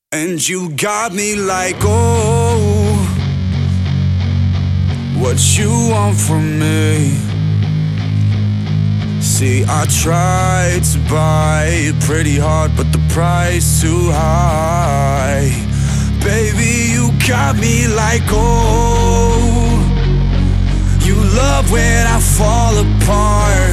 And you got me like, oh, what you want from me? See, I tried to buy it pretty hard, but the price too high. Baby, you got me like, oh, you love when I fall apart,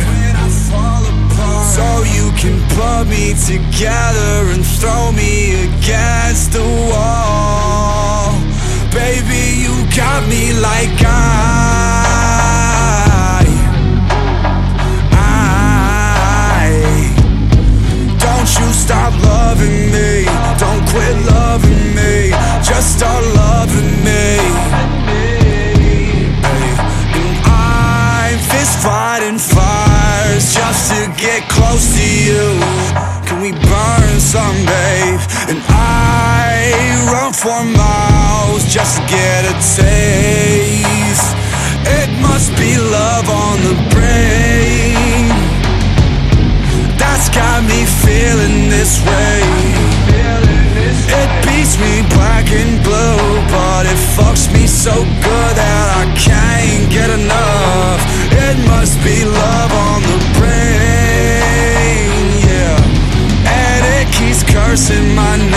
so you can put me together and throw me against the wall. Baby, you got me like don't you stop loving me, don't quit loving me, just start loving me. And I'm fist fighting fires just to get close to you. Can we burn some, babe? And I run for miles just to get a taste. It must be love on the brain that's got me feeling this way. It beats me black and blue, but it fucks me so good that I can't get enough. It must be love on the brain, yeah. And it keeps cursing my name.